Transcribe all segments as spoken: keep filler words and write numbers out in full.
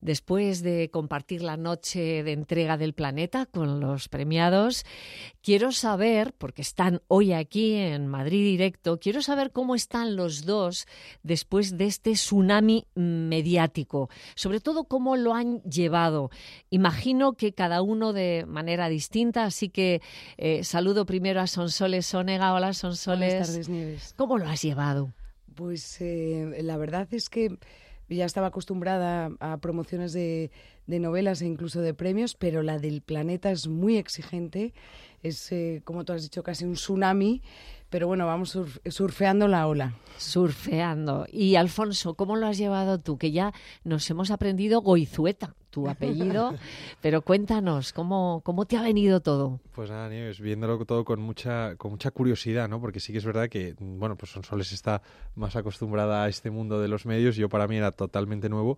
Después de compartir la noche de entrega del Planeta con los premiados, quiero saber, porque están hoy aquí en Madrid Directo, quiero saber cómo están los dos después de este tsunami mediático. Sobre todo, cómo lo han llevado. Imagino que cada uno de manera distinta, así que eh, saludo primero a Sonsoles Sonega. Hola, Sonsoles. Buenas tardes, Nieves. ¿Cómo lo has llevado? Pues eh, la verdad es que ya estaba acostumbrada a promociones de, de novelas e incluso de premios, pero la del Planeta es muy exigente. Es, eh, como tú has dicho, casi un tsunami. Pero bueno, vamos surf, surfeando la ola. Surfeando. Y Alfonso, ¿cómo lo has llevado tú? Que ya nos hemos aprendido Goizueta, tu apellido, pero cuéntanos, ¿cómo, cómo te ha venido todo? Pues nada, Nieves, viéndolo todo con mucha con mucha curiosidad, ¿no? Porque sí que es verdad que, bueno, pues Sonsoles está más acostumbrada a este mundo de los medios, yo para mí era totalmente nuevo.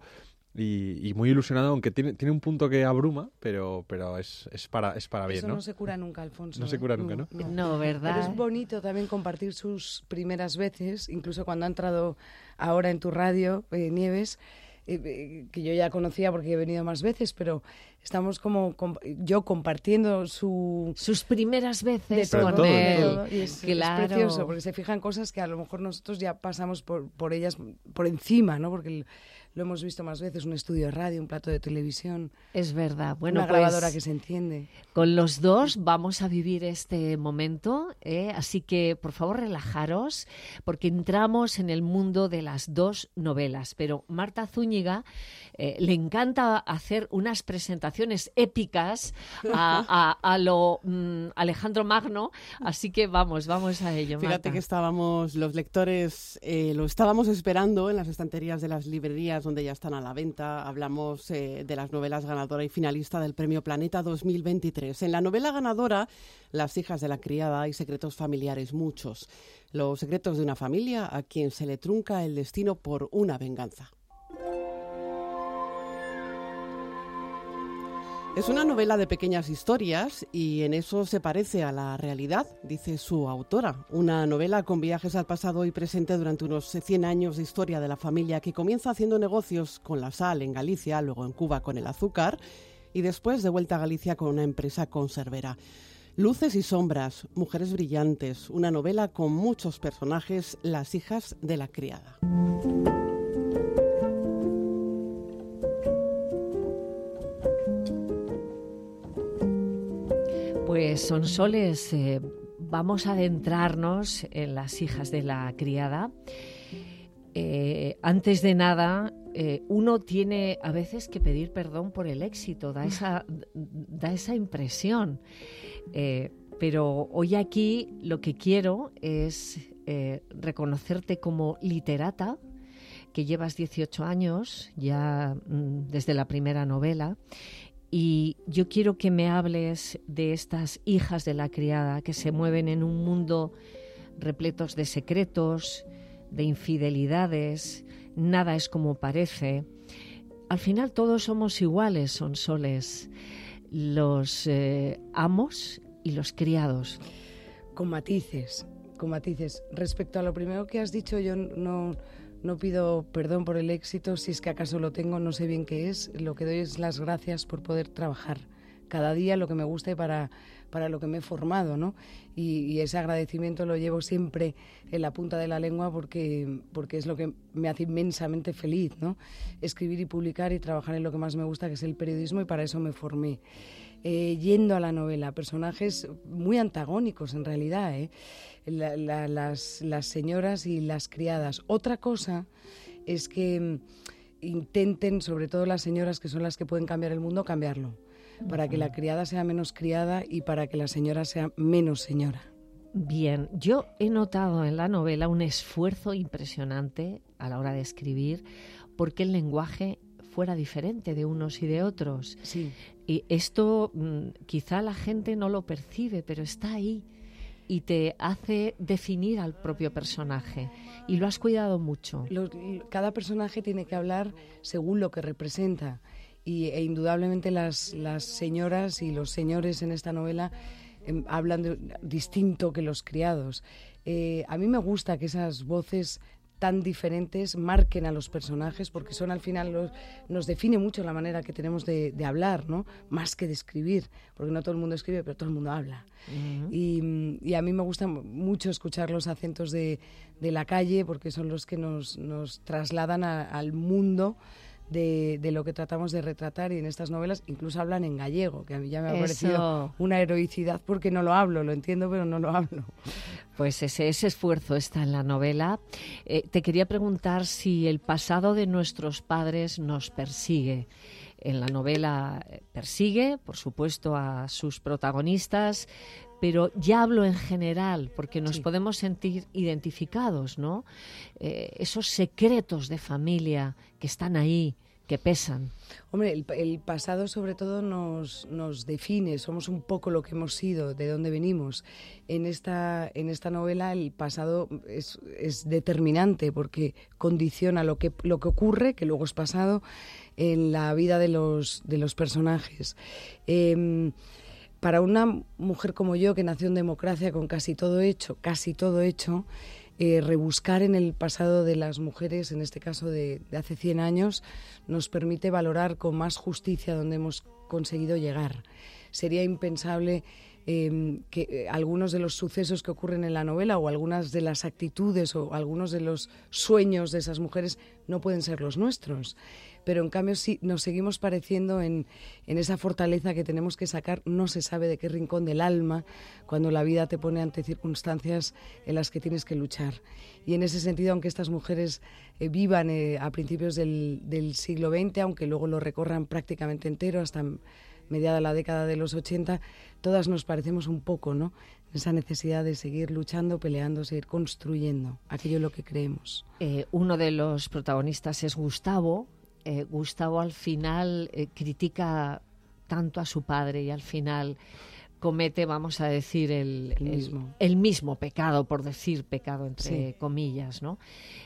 Y, y muy ilusionado, aunque tiene, tiene un punto que abruma, pero, pero es, es, para, es para bien, Eso ¿no? no se cura nunca, Alfonso. No ¿eh? se cura nunca, ¿no? No, no ¿verdad? Pero es bonito también compartir sus primeras veces, incluso cuando ha entrado ahora en tu radio, eh, Nieves, eh, eh, que yo ya conocía porque he venido más veces, pero estamos como com- yo compartiendo su... sus primeras veces de todo, con todo, él. de todo. Y es, Claro. es precioso, porque se fijan cosas que a lo mejor nosotros ya pasamos por, por ellas por encima, ¿no? Porque el, lo hemos visto más veces, un estudio de radio, un plato de televisión, Es verdad. Bueno, una pues, grabadora que se enciende. con los dos vamos a vivir este momento, ¿eh? Así que por favor relajaros, porque entramos en el mundo de las dos novelas. Pero Marta Zúñiga eh, le encanta hacer unas presentaciones épicas a, a, a lo mm, Alejandro Magno, así que vamos, vamos a ello, Fíjate Marta. que estábamos, los lectores, eh, lo estábamos esperando en las estanterías de las librerías donde ya están a la venta. Hablamos eh, de las novelas ganadora y finalista del Premio Planeta dos mil veintitrés. En la novela ganadora, Las hijas de la criada, hay secretos familiares muchos. Los secretos de una familia a quien se le trunca el destino por una venganza. Es una novela de pequeñas historias y en eso se parece a la realidad, dice su autora. Una novela con viajes al pasado y presente durante unos cien años de historia de la familia que comienza haciendo negocios con la sal en Galicia, luego en Cuba con el azúcar y después de vuelta a Galicia con una empresa conservera. Luces y sombras, mujeres brillantes, una novela con muchos personajes, las hijas de la criada. Pues Sonsoles, eh, vamos a adentrarnos en las hijas de la criada. Eh, antes de nada, eh, uno tiene a veces que pedir perdón por el éxito, da esa, da esa impresión. Eh, pero hoy aquí lo que quiero es eh, reconocerte como literata, que llevas dieciocho años ya mm, desde la primera novela. Y yo quiero que me hables de estas hijas de la criada que se mueven en un mundo repletos de secretos, de infidelidades, nada es como parece. Al final todos somos iguales, Sonsoles, los eh, amos y los criados. Con matices, con matices. Respecto a lo primero que has dicho, yo no... No pido perdón por el éxito, si es que acaso lo tengo, no sé bien qué es. Lo que doy es las gracias por poder trabajar cada día lo que me gusta y para, para lo que me he formado, ¿no? Y, y ese agradecimiento lo llevo siempre en la punta de la lengua porque, porque es lo que me hace inmensamente feliz, ¿no? Escribir y publicar y trabajar en lo que más me gusta, que es el periodismo, y para eso me formé. Eh, yendo a la novela, personajes muy antagónicos en realidad, ¿eh? La, la, las, las señoras y las criadas. Otra cosa es que intenten, sobre todo las señoras, que son las que pueden cambiar el mundo, cambiarlo, para que la criada sea menos criada y para que la señora sea menos señora. Bien, yo he notado en la novela un esfuerzo impresionante a la hora de escribir porque el lenguaje fuera diferente de unos y de otros. Sí. Y esto mmm, quizá la gente no lo percibe, pero está ahí y te hace definir al propio personaje. Y lo has cuidado mucho. Lo, cada personaje tiene que hablar según lo que representa. Y, e indudablemente las, las señoras y los señores en esta novela eh, hablan de, distinto que los criados. Eh, a mí me gusta que esas voces tan diferentes marquen a los personajes, porque son al final los, nos define mucho la manera que tenemos de, de hablar, ¿no? Más que de escribir, porque no todo el mundo escribe, pero todo el mundo habla. Uh-huh. y, y a mí me gusta mucho escuchar los acentos de, de la calle, porque son los que nos, nos trasladan a, al mundo De, de lo que tratamos de retratar, y en estas novelas incluso hablan en gallego, que a mí ya me ha Eso. parecido una heroicidad, porque no lo hablo, lo entiendo, pero no lo hablo. Pues ese, ese esfuerzo está en la novela. Eh, te quería preguntar si el pasado de nuestros padres nos persigue. En la novela persigue, por supuesto, a sus protagonistas, pero ya hablo en general, porque nos sí. podemos sentir identificados, ¿no? Eh, esos secretos de familia que están ahí, que pesan. Hombre, el, el pasado sobre todo nos, nos define, somos un poco lo que hemos sido, de dónde venimos. En esta, en esta novela el pasado es, es determinante, porque condiciona lo que, lo que ocurre, que luego es pasado, en la vida de los, de los personajes. Eh, Para una mujer como yo, que nació en democracia con casi todo hecho, casi todo hecho, eh, rebuscar en el pasado de las mujeres, en este caso de, de hace cien años, nos permite valorar con más justicia dónde hemos conseguido llegar. Sería impensable eh, que eh, algunos de los sucesos que ocurren en la novela, o algunas de las actitudes o algunos de los sueños de esas mujeres no pueden ser los nuestros. Pero en cambio sí nos seguimos pareciendo en, en esa fortaleza que tenemos que sacar, no se sabe de qué rincón del alma, cuando la vida te pone ante circunstancias en las que tienes que luchar. Y en ese sentido, aunque estas mujeres eh, vivan eh, a principios del, del siglo veinte, aunque luego lo recorran prácticamente entero hasta mediada la década de los ochenta, todas nos parecemos un poco, ¿no? Esa necesidad de seguir luchando, peleando, seguir construyendo aquello en lo que creemos. Eh, uno de los protagonistas es Gustavo. Eh, Gustavo al final eh, critica tanto a su padre y al final comete, vamos a decir, el, el, mismo. el, el mismo pecado, por decir pecado entre sí. comillas, ¿no?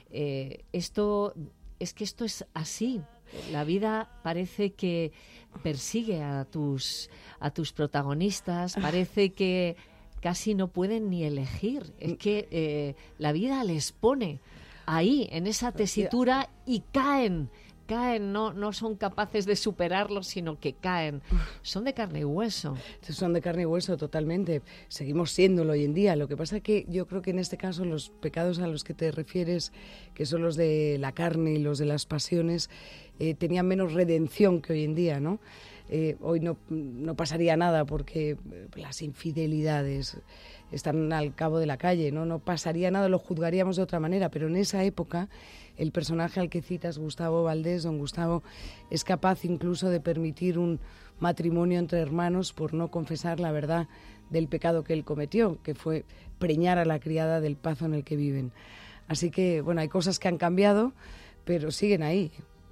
Eh, esto es que esto es así. La vida parece que persigue a tus, a tus protagonistas, parece que casi no pueden ni elegir. Es que eh, la vida les pone ahí, en esa tesitura, y caen. caen, no, no son capaces de superarlo, sino que caen. Son de carne y hueso. Son de carne y hueso, totalmente. Seguimos siéndolo hoy en día. Lo que pasa es que yo creo que en este caso los pecados a los que te refieres, que son los de la carne y los de las pasiones, eh, tenían menos redención que hoy en día, ¿no? Eh, hoy no, no pasaría nada porque las infidelidades están al cabo de la calle, ¿no? No pasaría nada, lo juzgaríamos de otra manera, pero en esa época el personaje al que citas, Gustavo Valdés, don Gustavo, es capaz incluso de permitir un matrimonio entre hermanos por no confesar la verdad del pecado que él cometió, que fue preñar a la criada del pazo en el que viven. Así que, bueno, hay cosas que han cambiado, pero siguen ahí.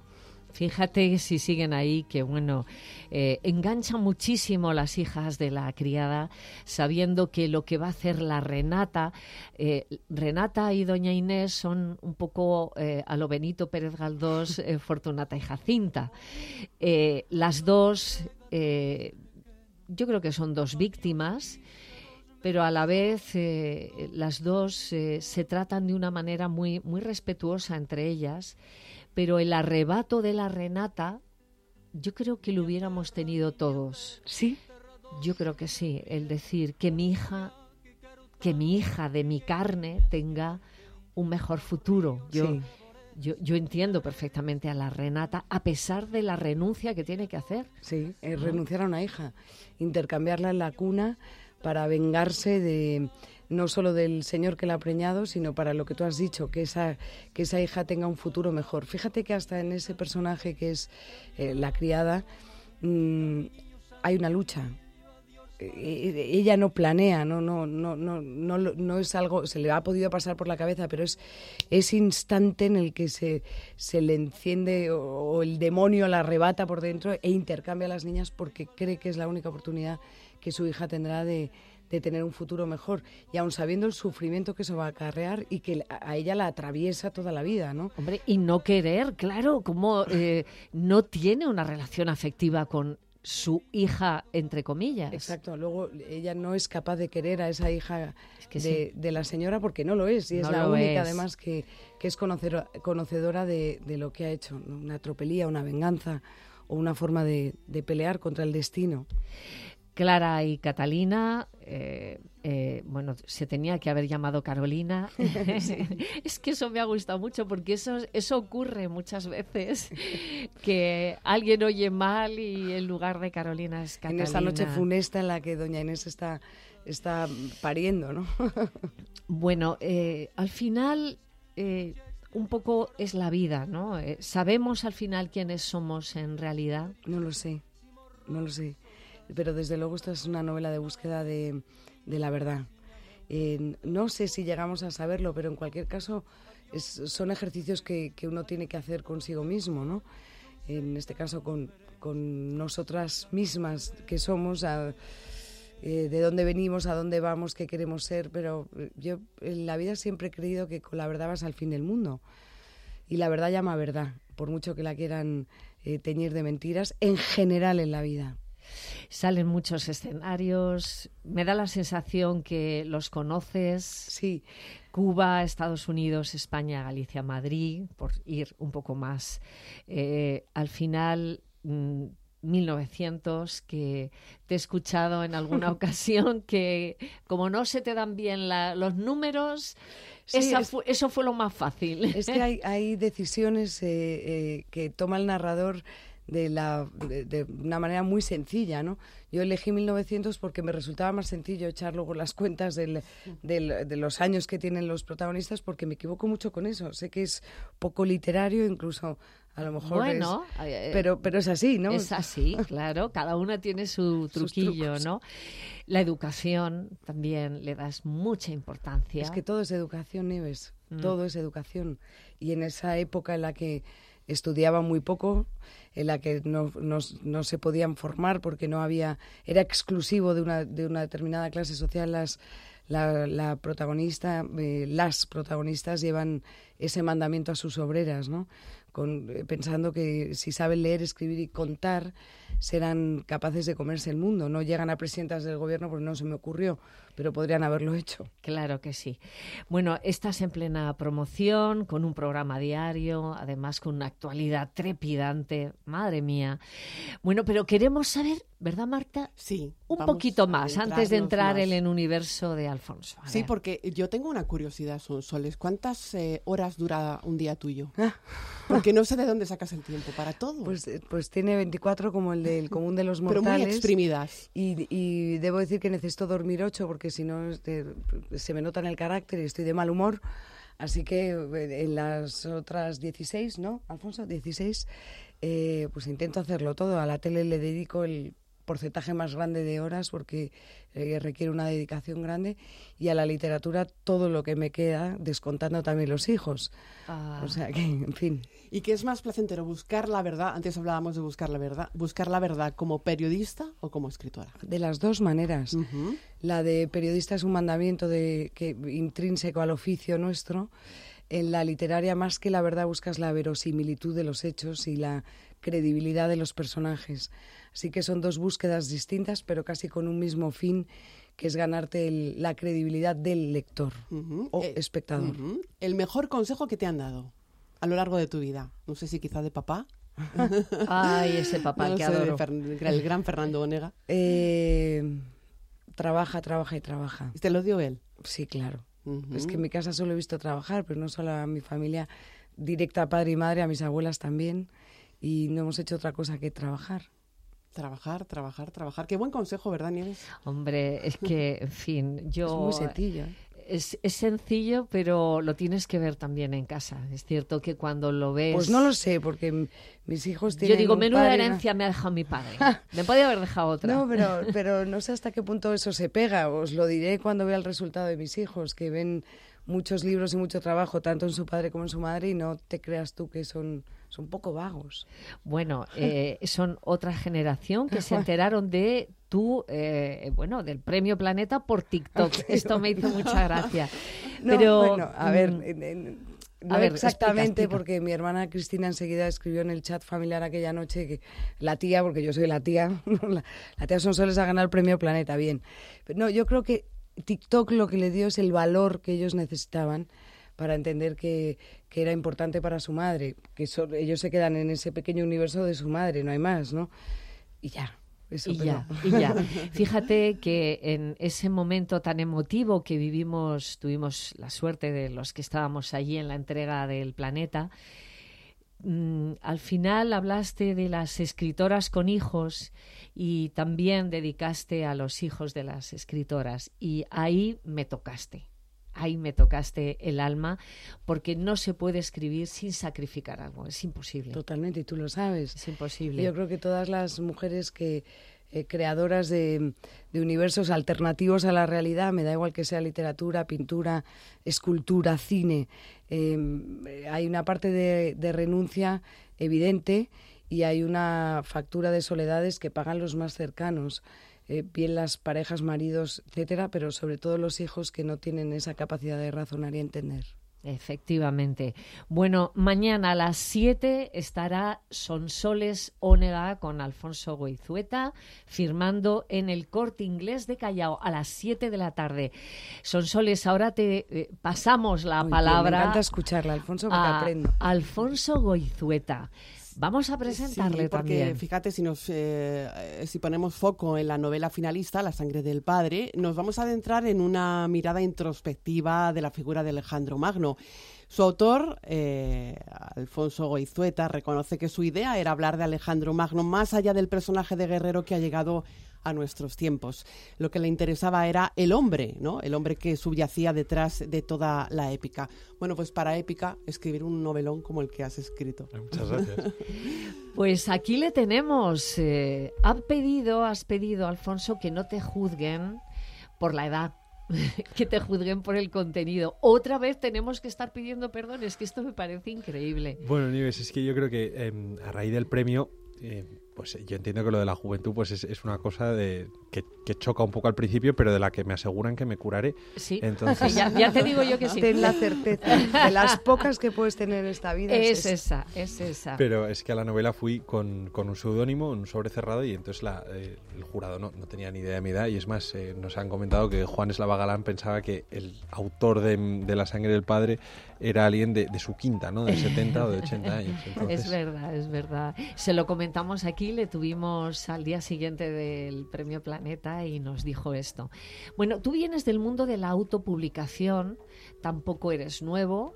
Fíjate si siguen ahí, que bueno, eh, enganchan muchísimo las hijas de la criada, sabiendo que lo que va a hacer la Renata, eh, Renata y doña Inés son un poco eh, a lo Benito Pérez Galdós, eh, Fortunata y Jacinta. Eh, las dos, eh, yo creo que son dos víctimas, pero a la vez eh, las dos eh, se tratan de una manera muy, muy respetuosa entre ellas. Pero el arrebato de la Renata, yo creo que lo hubiéramos tenido todos. ¿Sí? Yo creo que sí. El decir que mi hija, que mi hija de mi carne tenga un mejor futuro. Yo, sí. yo, yo entiendo perfectamente a la Renata, a pesar de la renuncia que tiene que hacer. Sí, es renunciar a una hija, intercambiarla en la cuna para vengarse de... no solo del señor que la ha preñado, sino para lo que tú has dicho, que esa, que esa hija tenga un futuro mejor. Fíjate que hasta en ese personaje que es eh, la criada, mmm, hay una lucha. Eh, ella no planea, no, no, no, no, no, no es algo, se le ha podido pasar por la cabeza, pero es ese instante en el que se, se le enciende o, o el demonio la arrebata por dentro e intercambia a las niñas porque cree que es la única oportunidad que su hija tendrá de... de tener un futuro mejor, y aun sabiendo el sufrimiento que eso va a acarrear y que a ella la atraviesa toda la vida, ¿no? Hombre, y no querer, claro, como eh, no tiene una relación afectiva con su hija, entre comillas. Exacto, luego ella no es capaz de querer a esa hija es que de, sí. de la señora porque no lo es, y No es la lo única es. además que, que es conocedora, conocedora de, de lo que ha hecho, ¿no? Una tropelía, una venganza o una forma de, de pelear contra el destino. Clara y Catalina, eh, eh, bueno, se tenía que haber llamado Carolina. Sí. Es que eso me ha gustado mucho porque eso, eso ocurre muchas veces, que alguien oye mal y en lugar de Carolina es Catalina. En esta noche funesta en la que doña Inés está, está pariendo, ¿no? Bueno, eh, al final... Eh, un poco es la vida, ¿no? Eh, ¿Sabemos al final quiénes somos en realidad? No lo sé, no lo sé. Pero desde luego esto es una novela de búsqueda de, de la verdad. Eh, no sé si llegamos a saberlo, pero en cualquier caso es, son ejercicios que, que uno tiene que hacer consigo mismo, ¿no? En este caso con, con nosotras mismas que somos, a, eh, de dónde venimos, a dónde vamos, qué queremos ser. Pero yo en la vida siempre he creído que con la verdad vas al fin del mundo. Y la verdad llama verdad, por mucho que la quieran eh, teñir de mentiras, en general en la vida. Salen muchos escenarios, me da la sensación que los conoces. Sí. Cuba, Estados Unidos, España, Galicia, Madrid, por ir un poco más. Eh, al final, mmm, mil novecientos, que te he escuchado en alguna ocasión que como no se te dan bien la, los números, sí, esa es, fu- eso fue lo más fácil. Es que hay, hay decisiones eh, eh, que toma el narrador de, la, de, de una manera muy sencilla, ¿no? Yo elegí mil novecientos porque me resultaba más sencillo echar luego las cuentas del, del, de los años que tienen los protagonistas, porque me equivoco mucho con eso. Sé que es poco literario, incluso a lo mejor bueno, es... Eh, pero, pero es así, ¿no? Es así, claro. Cada una tiene su truquillo, ¿no? La educación también le das mucha importancia. Es que todo es educación, Nieves. Mm. Todo es educación. Y en esa época en la que estudiaba muy poco, en la que no, no, no se podían formar porque no había, era exclusivo de una, de una determinada clase social. Las, la, la protagonista, eh, las protagonistas llevan ese mandamiento a sus obreras, ¿no? Con, eh, pensando que si saben leer, escribir y contar serán capaces de comerse el mundo. No llegan a presidentas del gobierno porque no se me ocurrió, pero podrían haberlo hecho. Claro que sí. Bueno, estás en plena promoción, con un programa diario, además con una actualidad trepidante. Madre mía. Bueno, pero queremos saber, ¿verdad, Marta? Sí. Un poquito más, antes de entrar más. en el universo de Alfonso. A sí, ver. Porque yo tengo una curiosidad, Sonsoles. ¿Cuántas eh, horas dura un día tuyo? Porque no sé de dónde sacas el tiempo para todo. Pues, pues tiene veinticuatro como el del común de los mortales. Pero muy exprimidas. Y, y debo decir que necesito dormir ocho porque si no este, se me nota en el carácter y estoy de mal humor. Así que en las otras dieciséis, ¿no, Alfonso? dieciséis, eh, pues intento hacerlo todo. A la tele le dedico el porcentaje más grande de horas porque eh, requiere una dedicación grande, y a la literatura todo lo que me queda, descontando también los hijos. Ah. O sea que, en fin. ¿Y qué es más placentero, buscar la verdad? Antes hablábamos de buscar la verdad. ¿Buscar la verdad como periodista o como escritora? De las dos maneras. Uh-huh. La de periodista es un mandamiento de, que, intrínseco al oficio nuestro. En la literaria, más que la verdad, buscas la verosimilitud de los hechos y la credibilidad de los personajes. Así que son dos búsquedas distintas, pero casi con un mismo fin, que es ganarte el, la credibilidad del lector uh-huh. o eh, espectador. Uh-huh. El mejor consejo que te han dado a lo largo de tu vida. No sé si quizá de papá. Ay, ese papá no que sé, adoro. Fer- el gran Fernando Onega. Eh, trabaja, trabaja y trabaja. ¿Y te lo dio él? Sí, claro. Uh-huh. Es que en mi casa solo he visto trabajar, pero no solo a mi familia directa, padre y madre, a mis abuelas también. Y no hemos hecho otra cosa que trabajar. Trabajar, trabajar, trabajar. Qué buen consejo, ¿verdad, Nieves? Hombre, es que, en fin, yo... Es muy sencillo. Es, es sencillo, pero lo tienes que ver también en casa. Es cierto que cuando lo ves... Pues no lo sé, porque m- mis hijos tienen... Yo digo, un menuda padre, herencia me ha dejado mi padre. Me podía haber dejado otra. No, pero, pero no sé hasta qué punto eso se pega. Os lo diré cuando vea el resultado de mis hijos, que ven muchos libros y mucho trabajo, tanto en su padre como en su madre, y no te creas tú que son... son un poco vagos. Bueno, eh, son otra generación que se enteraron de tu, eh, bueno, del Premio Planeta por TikTok. Esto me hizo mucha gracia. No, Pero, bueno, a ver, mm, en, en, No A ver, exactamente, explica, explica. porque mi hermana Cristina enseguida escribió en el chat familiar aquella noche que la tía, porque yo soy la tía, la, la tía Sonsoles ha ganado el premio Planeta, bien. Pero no, yo creo que TikTok lo que le dio es el valor que ellos necesitaban para entender que, que era importante para su madre, que son, ellos se quedan en ese pequeño universo de su madre, no hay más, ¿no? Y ya. Eso, y, pero... ya, y ya. Fíjate que en ese momento tan emotivo que vivimos, tuvimos la suerte de los que estábamos allí en la entrega del Planeta, mmm, al final hablaste de las escritoras con hijos y también dedicaste a los hijos de las escritoras, y ahí me tocaste. Ahí me tocaste el alma, porque no se puede escribir sin sacrificar algo, es imposible. Totalmente, y tú lo sabes. Es imposible. Yo creo que todas las mujeres que eh, creadoras de, de universos alternativos a la realidad, me da igual que sea literatura, pintura, escultura, cine, eh, hay una parte de, de renuncia evidente y hay una factura de soledades que pagan los más cercanos. Eh, bien las parejas, maridos, etcétera, pero sobre todo los hijos que no tienen esa capacidad de razonar y entender. Efectivamente. Bueno, mañana a las siete estará Sonsoles Onega con Alfonso Goizueta firmando en el Corte Inglés de Callao a las siete de la tarde. Sonsoles, ahora te eh, pasamos la Muy palabra. bien, me encanta escucharla, Alfonso, porque a aprendo. Alfonso Goizueta. Vamos a presentarle sí, porque, también. Fíjate, si nos eh, si ponemos foco en la novela finalista, La sangre del padre, nos vamos a adentrar en una mirada introspectiva de la figura de Alejandro Magno. Su autor, eh, Alfonso Goizueta, reconoce que su idea era hablar de Alejandro Magno más allá del personaje de guerrero que ha llegado a nuestros tiempos. Lo que le interesaba era el hombre, ¿no? El hombre que subyacía detrás de toda la épica. Bueno, pues para épica, escribir un novelón como el que has escrito. Muchas gracias. Pues aquí le tenemos. Eh, ha pedido, has pedido, Alfonso, que no te juzguen por la edad, que te juzguen por el contenido. Otra vez tenemos que estar pidiendo perdón, es que esto me parece increíble. Bueno, Nieves, es que yo creo que eh, a raíz del premio, eh, pues yo entiendo que lo de la juventud pues es, es una cosa de que, que choca un poco al principio, pero de la que me aseguran que me curaré. Sí, entonces ya, ya te digo yo que sí. Ten la certeza de las pocas que puedes tener en esta vida. Es es esa, es esa. Pero es que a la novela fui con, con un seudónimo, un sobre cerrado, y entonces la, eh, el jurado no, no tenía ni idea de mi edad, y es más, eh, nos han comentado que Juan Eslava Galán pensaba que el autor de, de La sangre del padre era alguien de, de su quinta, ¿no? De setenta o de ochenta años. Entonces... Es verdad, es verdad. Se lo comentamos aquí, le tuvimos al día siguiente del Premio Planeta y nos dijo esto. Bueno, tú vienes del mundo de la autopublicación, tampoco eres nuevo.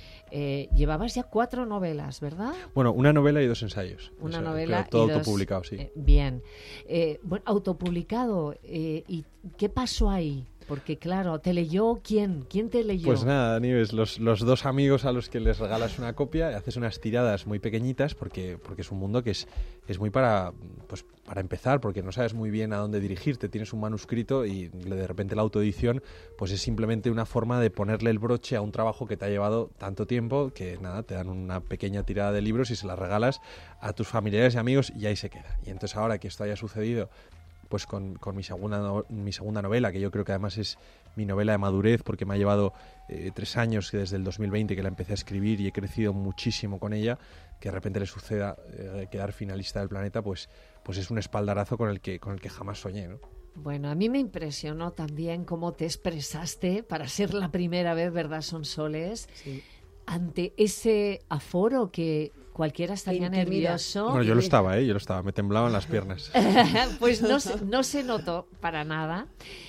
Eh, llevabas ya cuatro novelas, ¿verdad? Bueno, una novela y dos ensayos. Una Eso, novela todo y dos, autopublicado, sí. Eh, bien. Eh, bueno, autopublicado. Eh, ¿Y qué pasó ahí? Porque claro, ¿te leyó quién? ¿Quién te leyó? Pues nada, Nieves, los, los dos amigos a los que les regalas una copia, haces unas tiradas muy pequeñitas porque, porque es un mundo que es, es muy para, pues, para empezar, porque no sabes muy bien a dónde dirigirte. Tienes un manuscrito y de repente la autoedición pues es simplemente una forma de ponerle el broche a un trabajo que te ha llevado tanto tiempo que nada, te dan una pequeña tirada de libros y se las regalas a tus familiares y amigos y ahí se queda. Y entonces ahora que esto haya sucedido pues con, con mi segunda no, mi segunda novela, que yo creo que además es mi novela de madurez, porque me ha llevado eh, tres años desde el dos mil veinte que la empecé a escribir y he crecido muchísimo con ella, que de repente le suceda eh, quedar finalista del Planeta, pues, pues es un espaldarazo con el que, con el que jamás soñé, ¿no? Bueno, a mí me impresionó también cómo te expresaste para ser la primera vez, ¿verdad, Sonsoles? Sí. Ante ese aforo que cualquiera estaría Intimida. nervioso. Bueno, yo lo estaba, ¿eh? Yo lo estaba, me temblaban las piernas. Pues no se, no se notó para nada.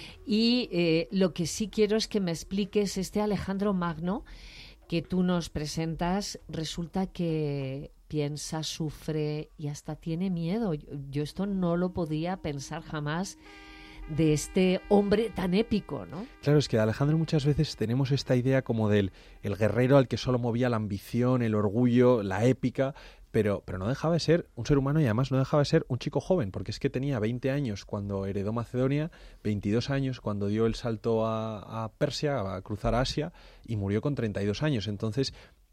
Y eh, lo que sí quiero es que me expliques este Alejandro Magno que tú nos presentas. Resulta que piensa, sufre y hasta tiene miedo. Yo, yo esto no lo podía pensar jamás de este hombre tan épico, ¿no? Claro, es que de Alejandro muchas veces tenemos esta idea como del el guerrero al que solo movía la ambición, el orgullo, la épica, pero, pero no dejaba de ser un ser humano y además no dejaba de ser un chico joven, porque es que tenía veinte años cuando heredó Macedonia, veintidós años cuando dio el salto a, a Persia, a cruzar a Asia, y murió con treinta y dos años. Entonces,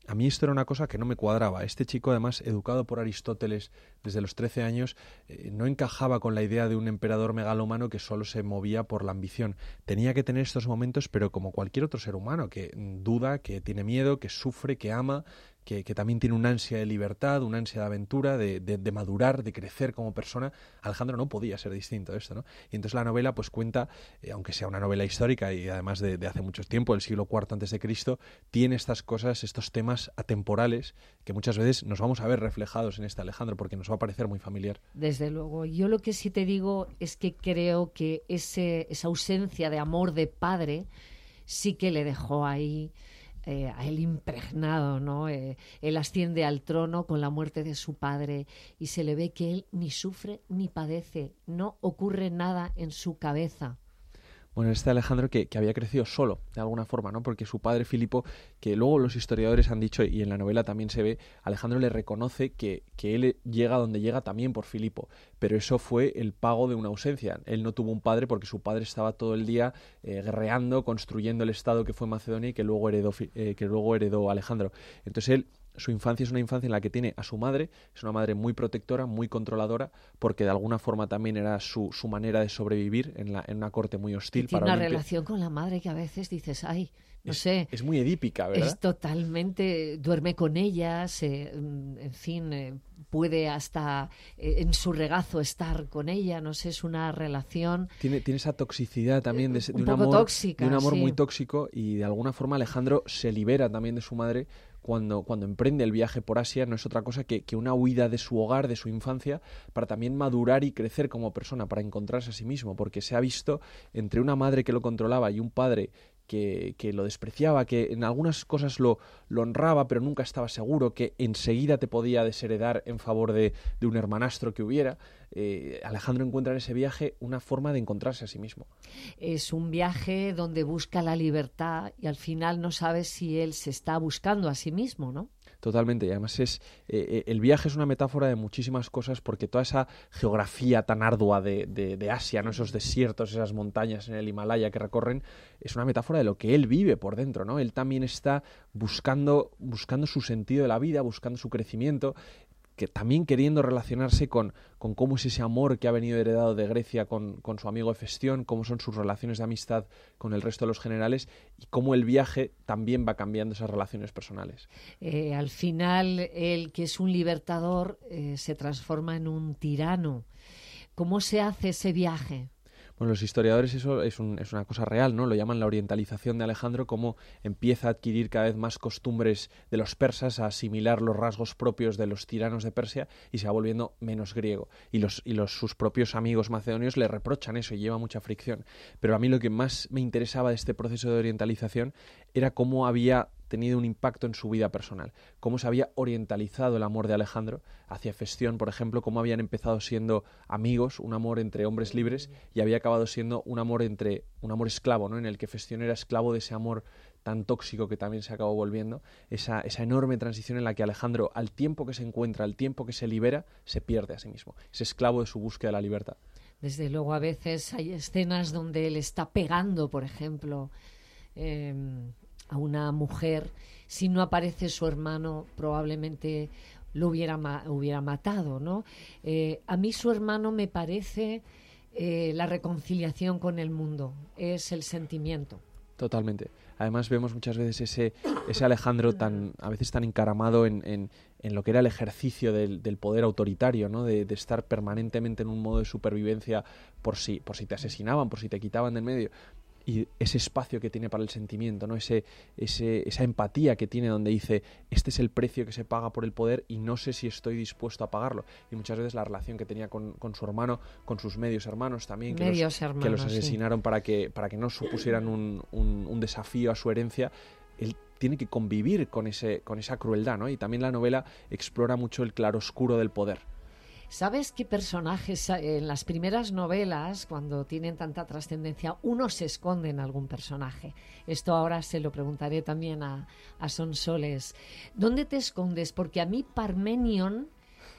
a mí esto era una cosa que no me cuadraba. Este chico, además, educado por Aristóteles desde los trece años, eh, no encajaba con la idea de un emperador megalómano que solo se movía por la ambición. Tenía que tener estos momentos, pero como cualquier otro ser humano, que duda, que tiene miedo, que sufre, que ama, que, que también tiene una ansia de libertad, una ansia de aventura, de, de, de madurar, de crecer como persona. Alejandro no podía ser distinto de esto, ¿no? Y entonces la novela pues cuenta, eh, aunque sea una novela histórica y además de, de hace mucho tiempo, el siglo cuarto antes de Cristo, tiene estas cosas, estos temas atemporales que muchas veces nos vamos a ver reflejados en este Alejandro porque nos va a parecer muy familiar. Desde luego. Yo lo que sí te digo es que creo que ese, esa ausencia de amor de padre sí que le dejó ahí Eh, a él impregnado, ¿no? Eh, él asciende al trono con la muerte de su padre y se le ve que él ni sufre ni padece, no ocurre nada en su cabeza. Bueno, este Alejandro que, que había crecido solo, de alguna forma, ¿no? Porque su padre Filipo, que luego los historiadores han dicho, y en la novela también se ve, Alejandro le reconoce que, que él llega donde llega también por Filipo, pero eso fue el pago de una ausencia. Él no tuvo un padre porque su padre estaba todo el día eh, guerreando, construyendo el estado que fue Macedonia y que luego heredó, eh, que luego heredó Alejandro. Entonces él... Su infancia es una infancia en la que tiene a su madre, es una madre muy protectora, muy controladora, porque de alguna forma también era su, su manera de sobrevivir en, la, en una corte muy hostil. Y tiene para una Olimpia. relación con la madre que a veces dices, ay, no es, sé. Es muy edípica, ¿verdad? Es totalmente, duerme con ella, se, en fin, eh, puede hasta eh, en su regazo estar con ella, no sé, es una relación... Tiene, tiene esa toxicidad también de, de un, un poco amor, tóxica, de un amor sí. muy tóxico, y de alguna forma Alejandro se libera también de su madre cuando, cuando emprende el viaje por Asia. No es otra cosa que, que una huida de su hogar, de su infancia, para también madurar y crecer como persona, para encontrarse a sí mismo, porque se ha visto entre una madre que lo controlaba y un padre que, que lo despreciaba, que en algunas cosas lo, lo honraba, pero nunca estaba seguro, que enseguida te podía desheredar en favor de, de un hermanastro que hubiera. Eh, Alejandro encuentra en ese viaje una forma de encontrarse a sí mismo. Es un viaje donde busca la libertad y al final no sabes si él se está buscando a sí mismo, ¿no? Totalmente, y además es eh, el viaje es una metáfora de muchísimas cosas, porque toda esa geografía tan ardua de, de, de Asia, ¿no? Esos desiertos, esas montañas en el Himalaya que recorren, es una metáfora de lo que él vive por dentro, ¿no? Él también está buscando, buscando su sentido de la vida, buscando su crecimiento, que también queriendo relacionarse con, con cómo es ese amor que ha venido heredado de Grecia con, con su amigo Hefestión, cómo son sus relaciones de amistad con el resto de los generales y cómo el viaje también va cambiando esas relaciones personales. Eh, al final, él, que es un libertador, eh, se transforma en un tirano. ¿Cómo se hace ese viaje? Bueno, los historiadores eso es, un, es una cosa real, ¿no? Lo llaman la orientalización de Alejandro, cómo empieza a adquirir cada vez más costumbres de los persas, a asimilar los rasgos propios de los tiranos de Persia y se va volviendo menos griego. Y, los, y los, sus propios amigos macedonios le reprochan eso y lleva mucha fricción. Pero a mí lo que más me interesaba de este proceso de orientalización era cómo había tenido un impacto en su vida personal, cómo se había orientalizado el amor de Alejandro hacia Hefestión, por ejemplo, cómo habían empezado siendo amigos, un amor entre hombres libres, y había acabado siendo un amor entre un amor esclavo, ¿no? En el que Hefestión era esclavo de ese amor tan tóxico que también se acabó volviendo, esa, esa enorme transición en la que Alejandro, al tiempo que se encuentra, al tiempo que se libera, se pierde a sí mismo, es esclavo de su búsqueda de la libertad. Desde luego, a veces hay escenas donde él está pegando, por ejemplo, eh, a una mujer. Si no aparece su hermano, probablemente lo hubiera, ma- hubiera matado, ¿no? Eh, a mí su hermano me parece eh, la reconciliación con el mundo, es el sentimiento. Totalmente. Además vemos muchas veces ese, ese Alejandro tan, a veces tan encaramado en, en, en lo que era el ejercicio del, del poder autoritario, ¿no? De, de estar permanentemente en un modo de supervivencia por si, por si te asesinaban, por si te quitaban del medio. Y ese espacio que tiene para el sentimiento, ¿no? Ese, ese, esa empatía que tiene donde dice, este es el precio que se paga por el poder y no sé si estoy dispuesto a pagarlo. Y muchas veces la relación que tenía con, con su hermano, con sus medios hermanos también, que, medios los, hermanos, que los asesinaron sí. para que, para que no supusieran un, un, un desafío a su herencia. Él tiene que convivir con, ese, con esa crueldad, ¿no? Y también la novela explora mucho el claroscuro del poder. ¿Sabes qué personajes en las primeras novelas, cuando tienen tanta trascendencia, uno se esconde en algún personaje? Esto ahora se lo preguntaré también a, a Sonsoles. ¿Dónde te escondes? Porque a mí Parmenion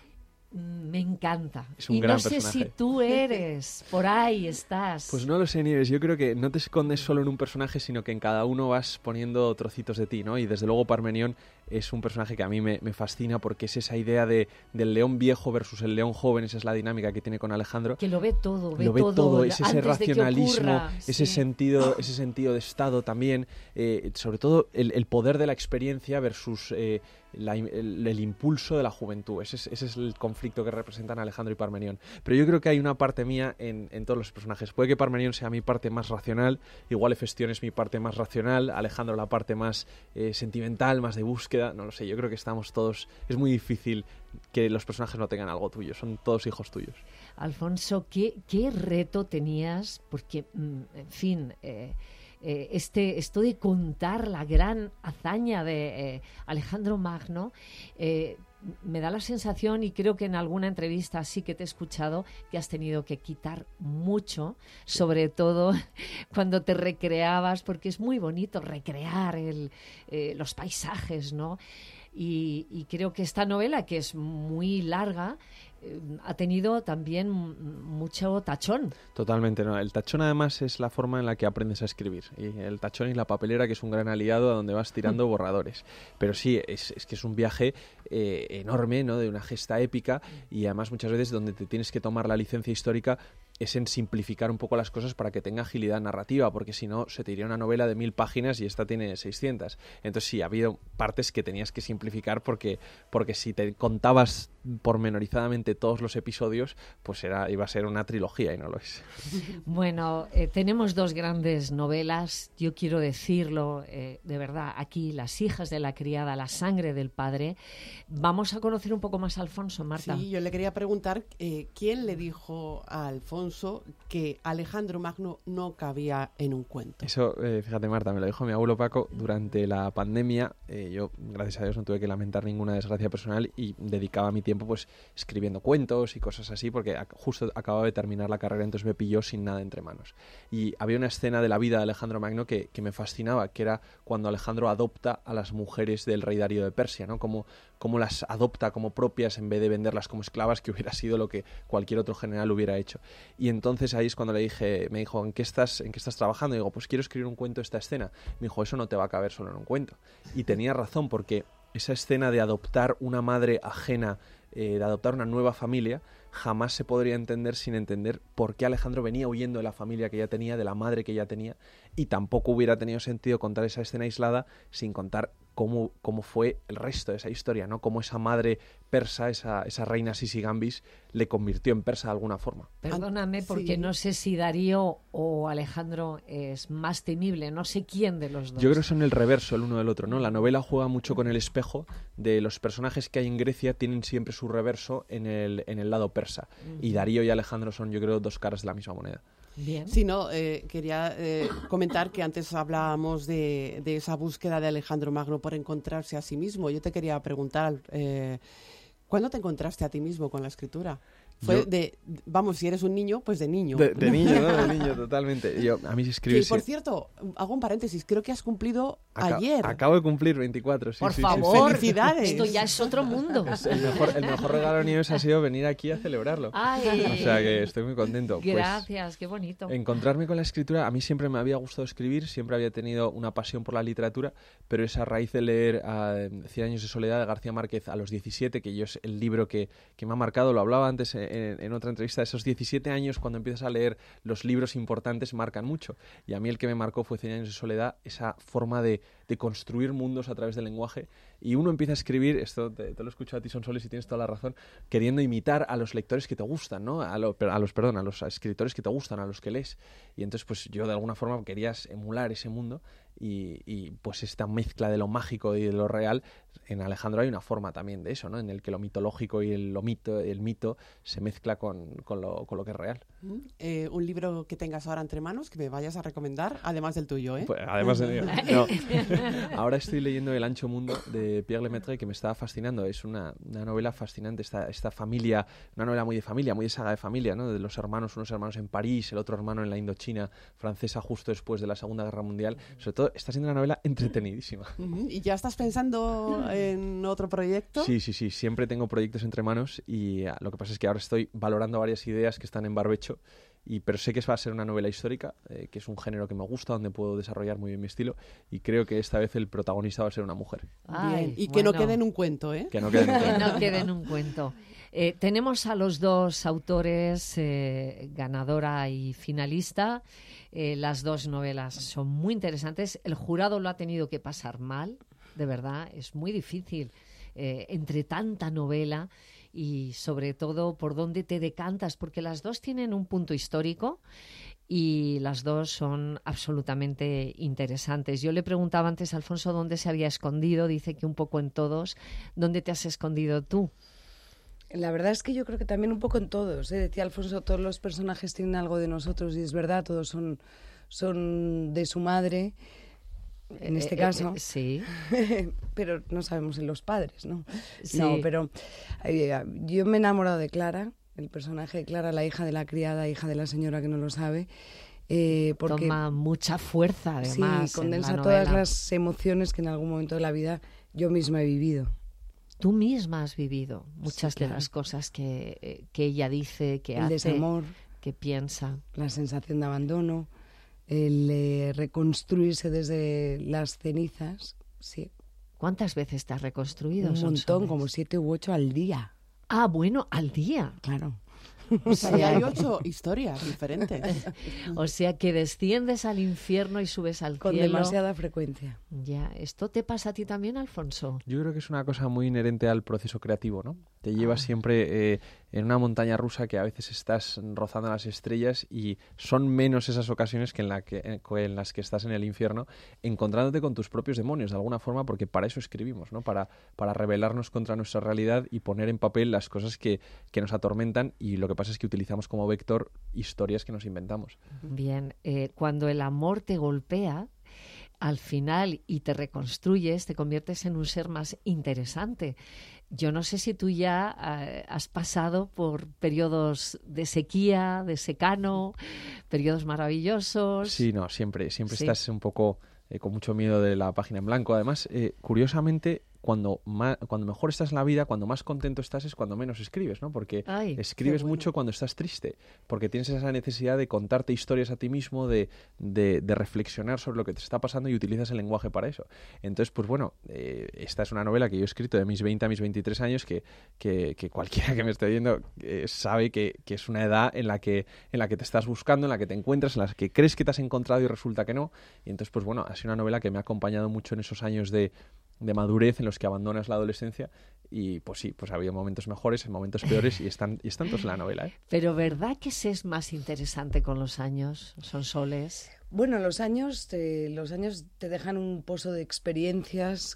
me encanta. Es un y gran no sé personaje. si tú eres, por ahí estás. Pues no lo sé, Nieves. Yo creo que no te escondes solo en un personaje, sino que en cada uno vas poniendo trocitos de ti, ¿no? Y desde luego Parmenión es un personaje que a mí me, me fascina porque es esa idea de, del león viejo versus el león joven, esa es la dinámica que tiene con Alejandro. Que lo ve todo, ve, lo ve todo, todo, es ese antes racionalismo, de que ocurra, ese, sí. sentido, ese sentido de Estado también, eh, sobre todo el, el poder de la experiencia versus eh, la, el, el impulso de la juventud. Ese es, ese es el conflicto que representan Alejandro y Parmenión. Pero yo creo que hay una parte mía en, en todos los personajes. Puede que Parmenión sea mi parte más racional, igual Hefestión es mi parte más racional, Alejandro la parte más eh, sentimental, más de búsqueda, no lo sé, yo creo que estamos todos, es muy difícil que los personajes no tengan algo tuyo, son todos hijos tuyos. Alfonso, ¿qué, qué reto tenías? Porque, en fin, eh, eh, este, esto de contar la gran hazaña de eh, Alejandro Magno, eh, me da la sensación, y creo que en alguna entrevista sí que te he escuchado, que has tenido que quitar mucho, sí. Sobre todo cuando te recreabas, porque es muy bonito recrear el, eh, los paisajes, ¿no? Y, y creo que esta novela, que es muy larga, eh, ha tenido también mucho tachón. Totalmente, ¿no? El tachón además es la forma en la que aprendes a escribir. Y el tachón y la papelera, que es un gran aliado a donde vas tirando mm. borradores. Pero sí, es, es que es un viaje eh, enorme, ¿no? De una gesta épica, y además muchas veces donde te tienes que tomar la licencia histórica es en simplificar un poco las cosas para que tenga agilidad narrativa, porque si no se te iría una novela de mil páginas y esta tiene seiscientas. Entonces sí, ha habido partes que tenías que simplificar porque, porque si te contabas pormenorizadamente todos los episodios, pues era, iba a ser una trilogía y no lo es. Bueno, eh, tenemos dos grandes novelas, yo quiero decirlo eh, de verdad, aquí, Las hijas de la criada, La sangre del padre. Vamos a conocer un poco más a Alfonso, Marta. Sí, yo le quería preguntar, eh, ¿quién le dijo a Alfonso que Alejandro Magno no cabía en un cuento? Eso, eh, fíjate Marta, me lo dijo mi abuelo Paco durante la pandemia. Eh, yo, gracias a Dios, no tuve que lamentar ninguna desgracia personal y dedicaba mi tiempo pues escribiendo cuentos y cosas así, porque a, justo acababa de terminar la carrera, entonces me pilló sin nada entre manos. Y había una escena de la vida de Alejandro Magno que, que me fascinaba, que era cuando Alejandro adopta a las mujeres del rey Darío de Persia, ¿no? Como, como las adopta como propias en vez de venderlas como esclavas, que hubiera sido lo que cualquier otro general hubiera hecho. Y entonces ahí es cuando le dije, me dijo, ¿en qué estás, en qué estás trabajando? Y digo, pues quiero escribir un cuento de esta escena. Me dijo, eso no te va a caber solo en un cuento. Y tenía razón, porque esa escena de adoptar una madre ajena, eh, de adoptar una nueva familia, jamás se podría entender sin entender por qué Alejandro venía huyendo de la familia que ya tenía, de la madre que ya tenía, y tampoco hubiera tenido sentido contar esa escena aislada sin contar cómo, cómo fue el resto de esa historia, ¿no? Cómo esa madre persa, esa, esa reina Sisigambis, le convirtió en persa de alguna forma. Perdóname, porque sí. No sé si Darío o Alejandro es más temible, no sé quién de los dos. Yo creo que son el reverso el uno del otro, ¿no? La novela juega mucho con el espejo de los personajes que hay en Grecia, tienen siempre su reverso en el, en el lado persa. Uh-huh. Y Darío y Alejandro son, yo creo, dos caras de la misma moneda. Bien. Sí, no, eh, quería eh, comentar que antes hablábamos de, de esa búsqueda de Alejandro Magno por encontrarse a sí mismo. Yo te quería preguntar, eh, ¿cuándo te encontraste a ti mismo con la escritura? Fue Yo, de, vamos, si eres un niño, pues de niño. De, de niño, ¿no? De niño, totalmente. Yo, a mí se escribe... Y por cierto, hago un paréntesis, creo que has cumplido Acab ayer. Acabo de cumplir veinticuatro, sí, Por sí, favor, sí, sí. ¡Felicidades! Esto ya es otro mundo. Es el, mejor, el mejor regalo mío ha sido venir aquí a celebrarlo. Ay, o sea que estoy muy contento. Gracias, pues, qué bonito. Encontrarme con la escritura, a mí siempre me había gustado escribir, siempre había tenido una pasión por la literatura, pero esa raíz de leer uh, Cien años de soledad de García Márquez a los diecisiete, que yo es el libro que, que me ha marcado, lo hablaba antes en, en otra entrevista, esos diecisiete años cuando empiezas a leer los libros importantes marcan mucho, y a mí el que me marcó fue Cien años de soledad, esa forma de, de construir mundos a través del lenguaje, y uno empieza a escribir, esto te, te lo escucho a ti Sonsoles y tienes toda la razón, queriendo imitar a los lectores que te gustan, ¿no? A, lo, a los, perdón, a los escritores que te gustan, a los que lees, y entonces pues yo de alguna forma querías emular ese mundo, y, y pues esta mezcla de lo mágico y de lo real, en Alejandro hay una forma también de eso, ¿no? En el que lo mitológico y el, lo mito, el mito se mezcla con, con, lo, con lo que es real. Eh, un libro que tengas ahora entre manos, que me vayas a recomendar, además del tuyo, ¿eh? Pues, además del mío. No. Ahora estoy leyendo El ancho mundo de Pierre Lemaitre, que me está fascinando. Es una, una novela fascinante, esta, esta familia, una novela muy de familia, muy de saga de familia, ¿no? De los hermanos, unos hermanos en París, el otro hermano en la Indochina francesa justo después de la Segunda Guerra Mundial. Sobre todo, está siendo una novela entretenidísima. Uh-huh. ¿Y ya estás pensando en otro proyecto? Sí, sí, sí. Siempre tengo proyectos entre manos y uh, lo que pasa es que ahora estoy valorando varias ideas que están en barbecho y, pero sé que va a ser una novela histórica, eh, que es un género que me gusta, donde puedo desarrollar muy bien mi estilo, y creo que esta vez el protagonista va a ser una mujer. Ay, Bien. Y que bueno. no quede en un cuento, ¿eh? Que no quede en un Que cuento. no quede en un cuento. Eh, tenemos a los dos autores, eh, ganadora y finalista. Eh, las dos novelas son muy interesantes. El jurado lo ha tenido que pasar mal, de verdad. Es muy difícil eh, entre tanta novela y sobre todo por dónde te decantas, porque las dos tienen un punto histórico y las dos son absolutamente interesantes. Yo le preguntaba antes a Alfonso dónde se había escondido, dice que un poco en todos. ¿Dónde te has escondido tú? La verdad es que yo creo que también un poco en todos, ¿eh? Decía Alfonso, todos los personajes tienen algo de nosotros y es verdad, todos son, son de su madre, en este Eh, caso. eh, eh, sí. Pero no sabemos en los padres, ¿no? Sí. No, pero eh, yo me he enamorado de Clara, el personaje de Clara, la hija de la criada, hija de la señora que no lo sabe. Eh, porque Toma mucha fuerza, además. sí, condensa en la todas novela. las emociones que en algún momento de la vida yo misma he vivido. Tú misma has vivido muchas Sí, claro. de las cosas que, eh, que ella dice, que El hace, desamor, que piensa. la sensación de abandono, el eh, reconstruirse desde las cenizas, sí, ¿Cuántas veces te has reconstruido? un montón, Sonsoles? como siete u ocho al día, Ah, bueno, al día. claro. O Y sea, hay ocho historias diferentes. o sea que desciendes al infierno y subes al Con cielo. demasiada frecuencia. Ya, ¿esto te pasa a ti también, Alfonso? Yo creo que es una cosa muy inherente al proceso creativo, ¿no? Te llevas Ah. siempre eh, en una montaña rusa que a veces estás rozando las estrellas y son menos esas ocasiones que en, la que, en, en las que estás en el infierno, encontrándote con tus propios demonios de alguna forma, porque para eso escribimos, ¿no? Para, para rebelarnos contra nuestra realidad y poner en papel las cosas que, que nos atormentan, y lo que pasa es que utilizamos como vector historias que nos inventamos. Bien, eh, cuando el amor te golpea, al final y te reconstruyes, te conviertes en un ser más interesante. Yo no sé si tú ya eh, has pasado por periodos de sequía, de secano, periodos maravillosos. Sí, no, siempre, siempre Sí. estás un poco eh, con mucho miedo de la página en blanco. Además, eh, curiosamente, cuando, ma- cuando mejor estás en la vida, cuando más contento estás, es cuando menos escribes, ¿no? Porque Ay, escribes qué bueno. mucho cuando estás triste, porque tienes esa necesidad de contarte historias a ti mismo, de, de, de reflexionar sobre lo que te está pasando y utilizas el lenguaje para eso. Entonces, pues bueno, eh, esta es una novela que yo he escrito de mis veinte a mis veintitrés años, que, que, que cualquiera que me esté viendo eh, sabe que, que es una edad en la que, en la que te estás buscando, en la que te encuentras, en la que crees que te has encontrado y resulta que no. Y entonces, pues bueno, ha sido una novela que me ha acompañado mucho en esos años de de madurez en los que abandonas la adolescencia, y pues sí, pues ha habido momentos mejores, momentos peores, y están, y están todos en la novela, ¿eh? Pero ¿verdad que se es más interesante con los años, Sonsoles? Bueno, los años, te, los años te dejan un pozo de experiencias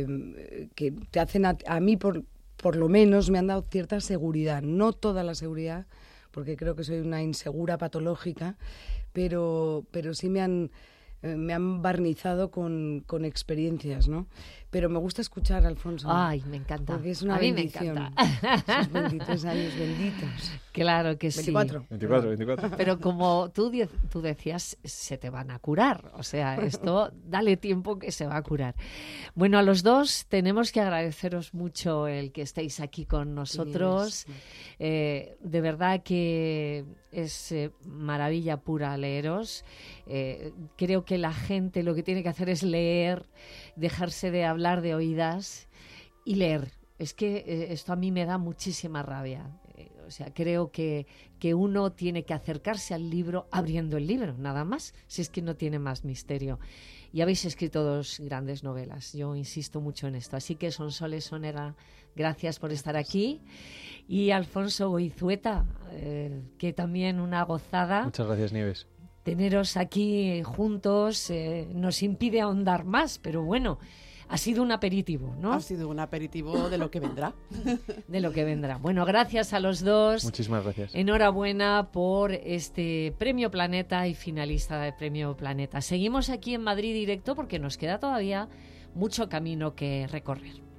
que, que te hacen, a, a mí por, por lo menos, me han dado cierta seguridad. No toda la seguridad, porque creo que soy una insegura patológica, pero, pero sí me han, eh, me han barnizado con, con experiencias, ¿no? Pero me gusta escuchar a Alfonso. Ay, me encanta. Porque es una a mí me bendición. encanta. Esos veintitrés años benditos. Claro que sí. veinticuatro. veinticuatro, veinticuatro. Pero como tú, die- tú decías, se te van a curar. O sea, esto, dale tiempo que se va a curar. Bueno, a los dos tenemos que agradeceros mucho el que estéis aquí con nosotros. Eh, de verdad que es eh, maravilla pura leeros. Eh, creo que la gente lo que tiene que hacer es leer, dejarse de hablar de oídas y leer. Es que eh, esto a mí me da muchísima rabia. Eh, o sea, creo que, que uno tiene que acercarse al libro abriendo el libro, nada más, si es que no tiene más misterio. Y habéis escrito dos grandes novelas, yo insisto mucho en esto. Así que Sonsoles Sonera, gracias por estar aquí. Y Alfonso Goizueta, eh, que también una gozada. Muchas gracias, Nieves. Teneros aquí juntos eh, nos impide ahondar más, pero bueno, ha sido un aperitivo, ¿no? Ha sido un aperitivo de lo que vendrá. De lo que vendrá. Bueno, gracias a los dos. Muchísimas gracias. Enhorabuena por este Premio Planeta y finalista de Premio Planeta. Seguimos aquí en Madrid Directo porque nos queda todavía mucho camino que recorrer.